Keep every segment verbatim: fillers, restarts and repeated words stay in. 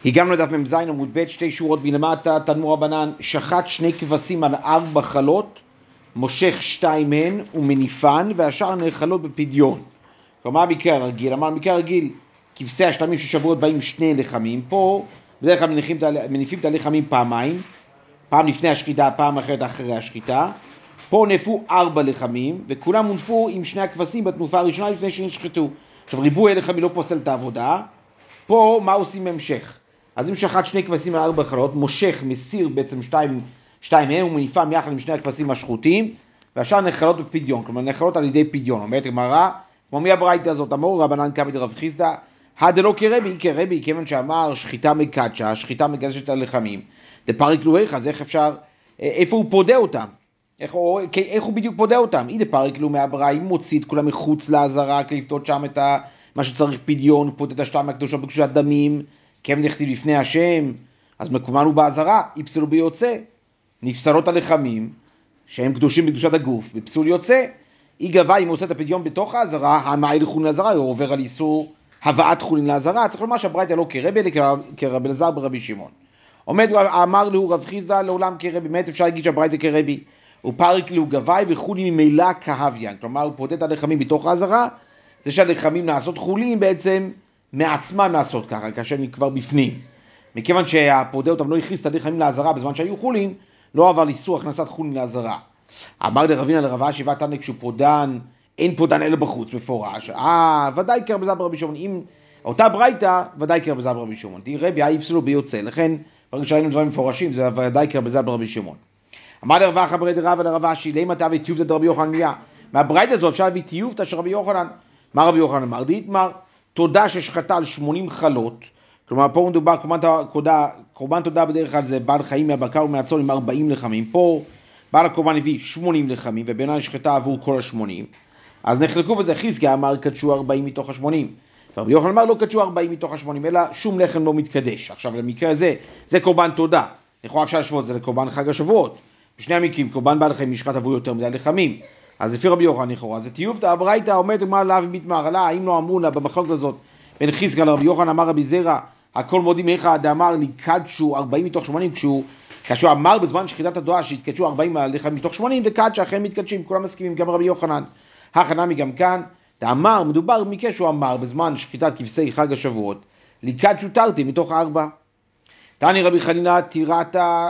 הגענו לדף מ"ז עמוד ב', שתי שורות בלמטה, תנו רבנן, שחט שני כבשים על ארבע חלות, מושך שתיים מהן ומניפן, והשאר נאכלות בפדיון. כלומר, המקרה הרגיל, אמר המקרה הרגיל, כבשי השלמים של שבועות באים שני לחמים, פה בדרך כלל מניפים, מניפים את הלחמים פעמיים, פעם לפני השחיטה, פעם אחרת אחרי השחיטה. פה נפו ארבע לחמים, וכולם מונפו עם שני הכבשים בתנופה הראשונה לפני שנשחטו. עכשיו, ריבוי הלחמים לא פוסל את העבודה. פה מה עושים המשך? אז אם שחט שני כבשים על ארבע חלות, מושך, מסיר בעצם שתיים, שתיים מהם, ומניפם יחד עם שני הכבשים השחוטים, והשאר נחלות בפדיון, כלומר נחלות על ידי פדיון. אומרת גמרא, כמו מי הברייתא הזאת? אמרו רבנן קמא דרב חיסדא, הדלא כרבי, כרבי, כיוון שאמר שחיטה מקדשה, שחיטה מקדשת על לחמים, דפריק לו איך, אז איך אפשר, איפה הוא פודה אותם? איך, איך הוא בדיוק פודה אותם? אי דפריק לו מהבריא, מוציא את כולם מחוץ לעזרה, כלפתות שם את ה, מה שצריך פדיון, פודה את השתם הקדושה בקדושת דמים, כיוון נכתיב לפני השם, אז מקומן הוא בעזרה, יפסלו ביוצא, נפסלות הלחמים, שהם קדושים בקדושת הגוף, בפסול יוצא, אי גבה אם הוא עושה את הפדיון בתוך העזרה, המאי לחולין לעזרה, הוא עובר על איסור הבאת חולין לעזרה, צריך לומר שהברייתא לא כרבי, אלא כרבי אלעזר ברבי שמעון. עומד, אמר לו רב חיסדא לעולם כרבי, באמת אפשר להגיד שהברייתא כרבי, הוא פריק לו גבי וחולין ממילא כהוויין, כלומר הוא פודה את הלחמים בתוך העזרה, זה שהלחמים נעשות חולין בעצם מעצמם לעשות ככה, כאשר הם כבר בפנים. מכיוון שהפודה אותם לא הכניס את הלחמים לעזרה בזמן שהיו חולין, לא עבר איסור הכנסת חולין לעזרה. אמר לרבינה לרבה שיבת תנא כשהוא פודן, אין פודן אלא בחוץ, מפורש. אה, ודאי כרבי אלעזר ברבי שמעון. אם אותה ברייתא, ודאי כרבי אלעזר ברבי שמעון. תראי רבי, יפסלו ביוצא. לכן, ברגע שראינו דברים מפורשים, זה ודאי כרבי אלעזר ברבי שמעון. אמר לרבה חברי דרבא לרבה שילי מטה וטיובתא דרבי יוחנן מיה. מהברייתא הזו אפשר להביא טיובתא של רבי יוחנן. מה רבי יוחנן אמר? דיתמר, תודה ששחטה על שמונים חלות. כלומר, פה מדובר, קורבן תודה בדרך כלל זה בעל חיים מהבקר ומהצאן עם ארבעים לחמים. פה בעל הקורבן הביא שמונים לחמים, ובעיניי שחטה עבור כל ה-שמונים. אז נחלקו בזה, חזקיה אמר קדשו ארבעים מתוך ה-שמונים. ורבי יוחנן אמר לא קדשו ארבעים מתוך ה-שמונים, אלא שום לחם לא מתקדש. עכשיו למקרה הזה, זה קורבן תודה. לכאורה אפשר להשוות, זה לקורבן חג השבועות. בשני המקרים, קורבן בעל חיים משחט עבור יותר מדי לחמים. אז לפי רבי יוחנן לכאורה, זה טיובתא הברייתא עומדת מה לאו מתמר, עלה, האם לא אמרו לה במחלוקת הזאת בין חזקיה לרבי יוחנן אמר רבי זרע, הכל מודים איך דאמר לי קדשו ארבעים מתוך שמונים, כשהוא כאשר אמר בזמן שחיטת הדואה שהתקדשו ארבעים לחמים מתוך שמונים, וקדשה אחרי מתקדשים, כולם מסכימים, גם רבי יוחנן. החנמי גם כאן, דאמר, מדובר במקרה שהוא אמר בזמן שחיטת כבשי חג השבועות, לקדשו תרתי מתוך ארבע. תני רבי חנינא תירתא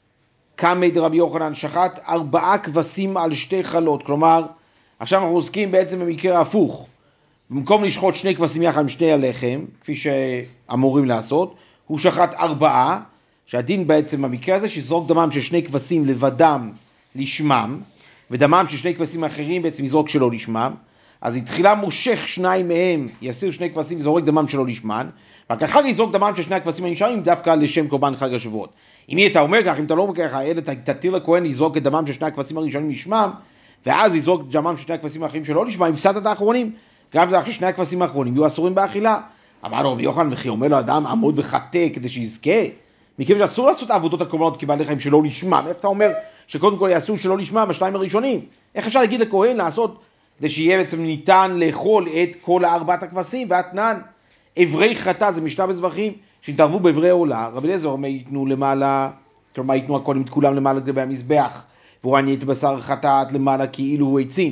קמי דרבי יוחנן, שחט ארבעה כבשים על שתי חלות, כלומר, עכשיו אנחנו עוסקים בעצם במקרה הפוך. במקום לשחוט שני כבשים יחד עם שני הלחם, כפי שאמורים לעשות, הוא שחט ארבעה, שהדין בעצם במקרה הזה שיזרוק דמם של שני כבשים לבדם לשמם, ודמם של שני כבשים אחרים בעצם יזרוק שלא לשמם, אז התחילה מושך שניים מהם, יסיר שני כבשים וזורק דמם שלא לשמן, רק אחר יזרוק דמם של שני הכבשים הנשארים דווקא לשם קורבן חג השבועות. אם אתה אומר כך, אם אתה לא אומר ככה, אלא תתיר לכהן לזרוק את דמם של שני הכבשים הראשונים לשמם, ואז יזרוק דמם של שני הכבשים האחרים שלא לשמם, הפסדת את האחרונים, גם זה ששני הכבשים האחרונים יהיו אסורים באכילה. אמר לו רבי יוחנן וכי, אומר לו אדם עמוד וחטא כדי שיזכה, מכיוון שאסור לעשות העבודות הקורבנות כבעלי חיים שלא לשמם. איך אתה אומר שקודם כל יעשו שלא לשמם בשניים הראשונים? איך אפשר להגיד לכהן לעשות כדי שיהיה בעצם ניתן לאכול את כל ארבעת הכבשים והתנן? אברי חטא זה משנה בזבחים שהתערבו באברי עולה. רבי אליעזר אומר ייתנו למעלה, כלומר ייתנו הקונים את כולם למעלה לגבי המזבח, והוא עני את בשר חטאת למעלה כאילו הוא עצים.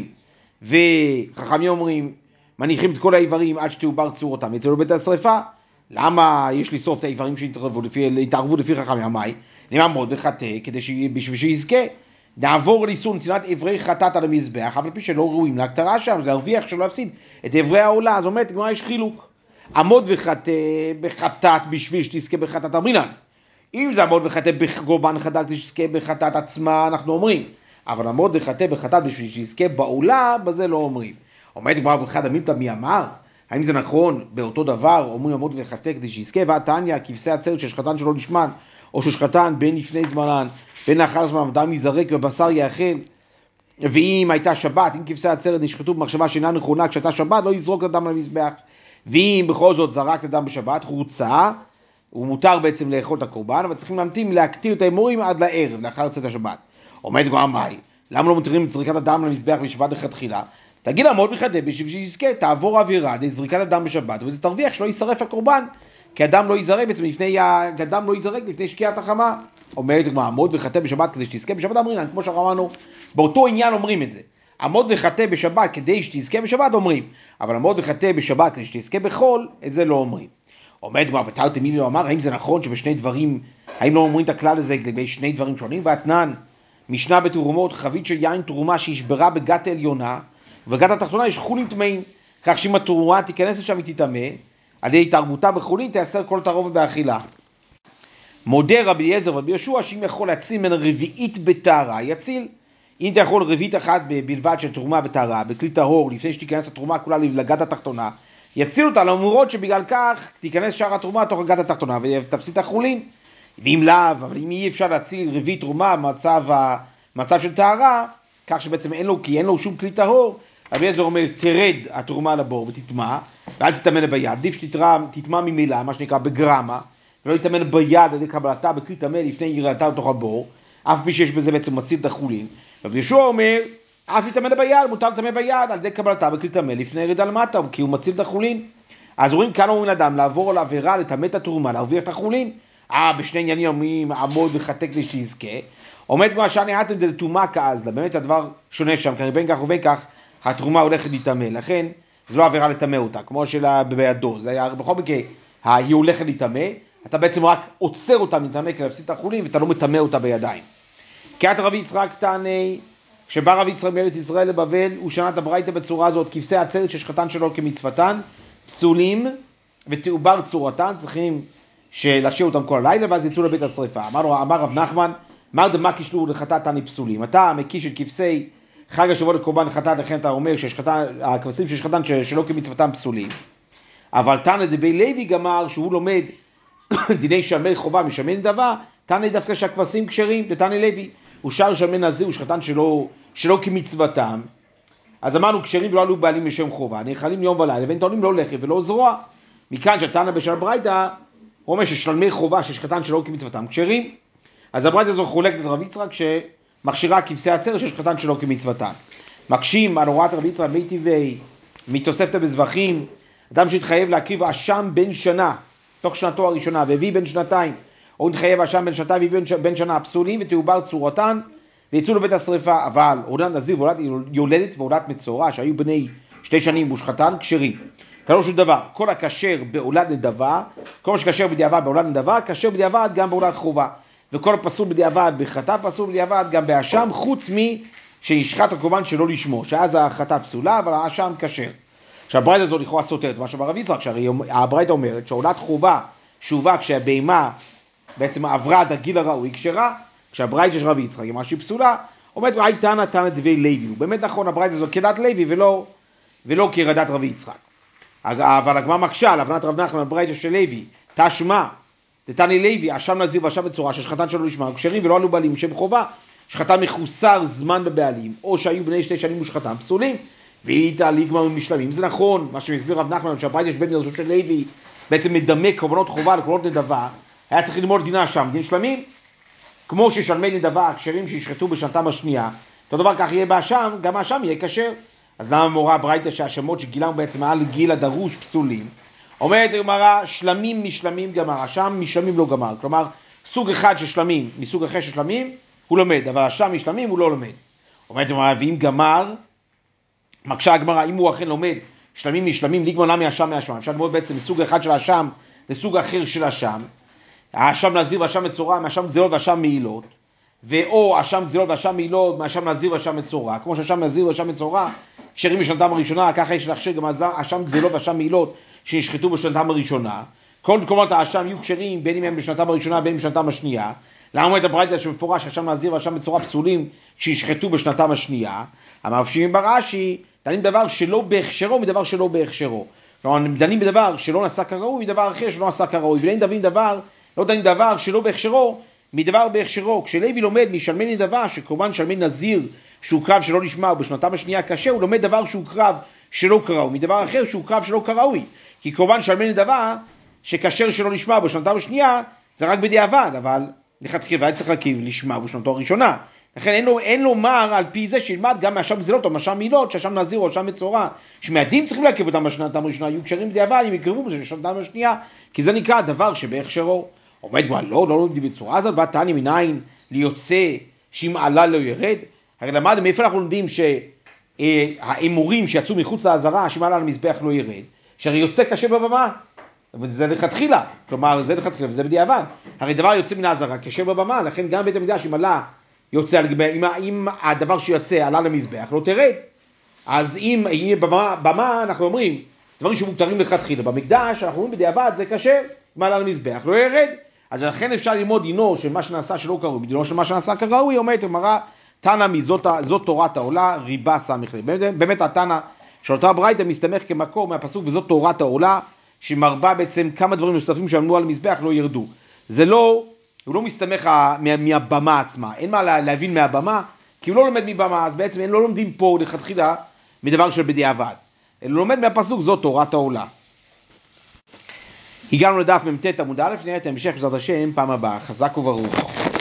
וחכמים אומרים מניחים את כל האיברים עד שתעובר צורתם יצאו בית השריפה. למה יש לשרוף את האיברים שהתערבו לפי, התערבו לפי חכמי המאי? נעמוד וחטא כדי שבשביל שיזכה. נעבור לאיסור נתינת אברי חטאת על המזבח, אבל פי שלא ראויים להקטרה שם, להרוויח שלא להפסיד את אברי העולה. אז אומרת, גמרא יש חילוק. עמוד וחטא בחטאת בשביל שתזכה בחטאת אמרינן. אם זה עמוד וחטא בקורבן חטאת כדי שתזכה בחטאת עצמה, אנחנו אומרים. אבל עמוד וחטא בחטאת בשביל שיזכה בעולה, בזה לא אומרים. אומרת גמרא ואחד עמיתא מי אמר? האם זה נכון באותו דבר, אומרים עמוד וחטא כדי שיזכה? והתניא, כבשי עצרת של שחטן שלא לשמן, או ששחטן בין לפני זמנן, בין לאחר זמן, דם יזרק ובשר יאכל. ואם הייתה שבת, אם כבשי עצרת נשחטו במחשבה שאינה נכונה, כשהייתה שבת לא יזרוק את הדם למזבח. ואם בכל זאת זרק את הדם בשבת, חוצה, הוא מותר בעצם לאכול את הקורבן, אבל צריכים להמתין להקטיר את האמורים עד לערב, לאחר צאת השבת. אומרת גמרא מאי, למה לא מתירים את זריקת הדם למזבח בשבת לכתחילה? תגיד לעמוד וחטא בשביל שיזכה, תעבור עבירה, זריקת הדם בשבת, וזה תרוויח שלא יישרף הקורבן, כי אדם לא ייזרק בעצם לפני, אדם לא ייזרק לפני שקיעת החמה. אומרת כמו עמוד וחטא בשבת כדי שתזכה בשבת, אומרים, כמו שאמרנו, באותו עניין אומרים את זה. עמוד וחטא בשבת כדי שתזכה בשבת אומרים, אבל עמוד וחטא בשבת כדי שתזכה בחול, את זה לא אומרים. אומרת כמו, ותרתי מי לא אמר, האם זה נכון שבשני דברים, האם לא אומרים את הכלל הזה לגבי שני דברים שונים? ואתנן, משנה בתרומות, חבית של יין תרומה שהשברה בגת העליונה, ובגת התחתונה יש חולין טמאים, כך שאם התרומה תיכנס לשם היא תטמא, על ידי התערבותה בחולין תיאסר כל תערובת באכילה. מודה רבי אליעזר ורבי יהושע שאם יכול להציל מן רביעית בטהרה, יציל. אם אתה יכול רביעית אחת בלבד של תרומה בטהרה, בכלי טהור, לפני שתיכנס התרומה כולה לגת התחתונה, יציל אותה, למרות שבגלל כך תיכנס שאר התרומה תוך הגת התחתונה ותפסיד את החולין. ואם לאו, אבל אם אי אפשר להציל רביעית תרומה במצב, מצב של טהרה, כך שבעצם אין לו, כי אין לו שום כלי טהור, רבי אליעזר אומר, תרד התרומה לבור ותטמע, ואל תטמן ביד, עדיף שתטמע ממילא, מה שנקרא בגרמה, ולא יטמן ביד על ידי קבלתה בכלי טמא לפני ירידתה לתוך הבור, אף פי שיש בזה בעצם מציל את החולין. רבי יהושע אומר, אף יטמן ביד, מותר לטמא ביד על ידי קבלתה בכלי טמא לפני ירידה למטה, כי הוא מציל את החולין. אז רואים כאן אומרים לאדם לעבור על עבירה, לטמא את התרומה, להרוויח את החולין. אה, בשני עניינים אומרים עמוד וחטא כדי שתזכה. עומד כמו השאר נעתם דלתומה כאזלה, באמת הדבר שונה שם, כי בין כך ובין כך התרומה הולכת להיטמא, לכן זה לא עבירה לטמא אותה, כמו שלה בידו, זה היה בכל מקרה, היא הולכת להיטמא, אתה בעצם רק עוצר אותה מטמא כדי להפסיד את החולין, ואתה לא מטמא אותה בידיים. קריאת רבי יצחק תעני, כשבא רבי יצחק מארץ ישראל לבבל, הוא שנה את הברייתא בצורה הזאת, כבשי עצרת ששחטן שלו כמצוותן, פסולים ותעובר צורתן, צריכים להשאיר אותם כל הלילה, ואז יצאו לבית השריפה. אמר, אמר רב נחמן, מר דמה קישלו לחטאת תעני פסולים. אתה מקיש את כבשי חג השבוע לקורבן חטאת, לכן אתה אומר שהכבשים של שחטן שלא כמצוותן פסולים. אבל תנא דבי לוי גמר שהוא לומד דיני שלמי חובה משלמי נדבה, תנא דווקא שהכבשים כשרים, ותנא לוי, הוא שר שלמי נזיר, הוא שחטן שלא, שלא כמצוותם. אז אמרנו כשרים ולא עלו בעלים לשם חובה, נאכלים יום ולילה, ואין טעונים לא לחם ולא זרוע. מכאן שתנא בשל ברייתא, הוא אומר ששלמי חובה ששחטן שלא כמצוותם כשרים. אז הברייתא הזו חולקת את רבי יצחק שמכשירה כבשי עצרת ששחטן שלא כמצוותן. מקשים על הוראת רבי יצחק מי טבעי, מתוספתא בזבחים, אדם שהתחייב להקריב אשם בן שנה, תוך שנתו הראשונה, והביא בן שנתיים, או התחייב אשם בן שנתיים והביא בן שנה, פסולים ותעובר צורתן, ויצאו לבית השריפה. אבל עודת נזיר ועודת יולדת ועודת מצורע, שהיו בני שתי שנים ושחטן, כשרים. כלומר שום דבר, כל הכשר בעולת נדבה, כל מה שכשר בדיעבד בעולת נדבה, כשר בדיעבד גם בעולת חובה. וכל הפסול בדיעבד בחטא פסול בדיעבד גם באשם, חוץ מי שישחט הקורבן שלא לשמו, שאז החטא פסולה, אבל האשם כשר. שהברייתא הזאת לכאורה סותרת, מה שברב יצחק, שהברייתא אומרת שעולת חובה שובה כשהבהמה בעצם עברה את הגיל הראוי כשרה, כשהברייתא של רב יצחק היא משהו פסולה, אומרת ראי תנא תנא דבי לוי, הוא באמת נכון הברייתא הזאת כדת לוי ולא, ולא כרדת רב יצחק. אבל הגמרא מקשה על הבנת רב נחמן הברייתא של לוי, תשמע, דתנא לוי, אשם נזיר ואשם מצורע, ששחטן שלא לשמה, כשרים ולא עלו בעלים שם חובה, שחטן מחוסר זמן בבעלים, או שהיו בני שתי שנים ושחטן פסולים, והיא תעלי גמר משלמים. זה נכון, מה שמסביר רב נחמן, שהברייתא של בן יהושע של לוי בעצם מדמה קורבנות חובה לקורבנות נדבה, היה צריך ללמוד דינה שם, דין שלמים, כמו ששלמי נדבה, הכשרים שישחטו בשנתם השנייה, אותו דבר כך יהיה באשם, גם האשם יהיה כשר. אז למה מורה הברייתא שהשמות שגילם בעצם מעל גיל הדרוש פסולים? אומרת הגמרא, שלמים משלמים גמר, אשם משלמים לא גמר. כלומר, סוג אחד של שלמים, מסוג אחר של שלמים, הוא לומד, אבל אשם משלמים הוא לא לומד. אומרת הגמרא, ואם גמר, מקשה הגמרא, אם הוא אכן לומד שלמים משלמים, לגמר למה אשם מאשם. אפשר ללמוד בעצם מסוג אחד של אשם לסוג אחר של אשם. האשם נזיר ואשם מצורע, מאשם גזילות ואשם מעילות, ואו אשם גזילות ואשם מעילות, מאשם נזיר ואשם מצורע. כמו שאשם נזיר ואשם מצורע, כשרים בשנתם הראשונה, ככה יש להכשיר גם אשם גזילות ואשם מעילות שנשחטו בשנתם הראשונה. כל קומות האשם יהיו כשרים, בין אם הם בשנתם הראשונה, בין אם בשנתם השנייה. למה אומרת הברייתא שמפורש, אשם נזיר ואשם מצורע פסולים שישחטו בשנתם השנייה? המפשימים ברש"י, דנים בדבר שלא בהכשרו מדבר שלא בהכשרו. כלומר, דנים בדבר שלא נעשה כראוי מדבר אחר שלא נעשה כראוי. ולאים דנים דבר, לא דנים דבר שלא בהכשרו מדבר בהכשרו. כשלוי לומד משלמי נדבה, שקורבן שלמי נזיר שהוא קרב שלא נשמע ובשנתם השנייה קשה, הוא לומד דבר שהוא קרב שלא קראוי מדבר אחר שהוא קרב שלא קראוי. כי קורבן שלמי נדבה שקשר שלא נשמע בשנתם השנייה זה רק בדיעבד, אבל לכתחילה היה צריך להקריב לשמה בשנתו הראשונה. לכן אין לו, אין לו מר על פי זה שילמד גם מהשם גזילות או מהשם מילות, שהשם נזיר או השם מצורע, שמעדים צריכים להקריב אותם בשנתם הראשונה, יהיו קשרים בדיעבד, הם יקרבו בזה לשנתם השנייה, כי זה נקרא הדבר שבהכשרו. עומד כבר, לא, לא לומדים בצורה הזאת, ותעני מניין ליוצא שאם עלה לא ירד. הרי למד, מאיפה אנחנו לומדים שהאמורים שיצאו מחוץ לעזרה, שאם עלה למזבח לא ירד, שהרי יוצא קשה בבמה, וזה לכתחילה, כלומר זה לכתחילה וזה בדיעבד. הרי דבר יוצא מן העזרה קשה בבמה, לכן גם בית המקדש אם עלה יוצא, אם, אם הדבר שיוצא עלה למזבח לא תרד. אז אם יהיה במה, במה אנחנו אומרים, דברים שמותרים לכתחילה, במקדש אנחנו אומרים בדיעבד זה קשה, אם עלה למזבח לא ירד. אז לכן אפשר ללמוד דינו של מה שנעשה שלא קראוי, דינו של מה שנעשה כראוי, אומרת אמרה, תנא מזאת זאת תורת העולה, ריבה סמיך לי. באמת התנא של אותה ברייתא מסתמך כמקור מהפסוק וזאת תורת העולה, שמרבה בעצם כמה דברים נוספים שעמדו על המזבח לא ירדו. זה לא, הוא לא מסתמך מה, מהבמה עצמה, אין מה להבין מהבמה, כי הוא לא לומד מבמה, אז בעצם הם לא לומדים פה לכתחילה מדבר של בדיעבד. אלא לומד מהפסוק זאת תורת העולה. הגענו לדף מ"ט עמוד א', נראה את המשך בעזרת השם פעם הבאה. חזק וברוך.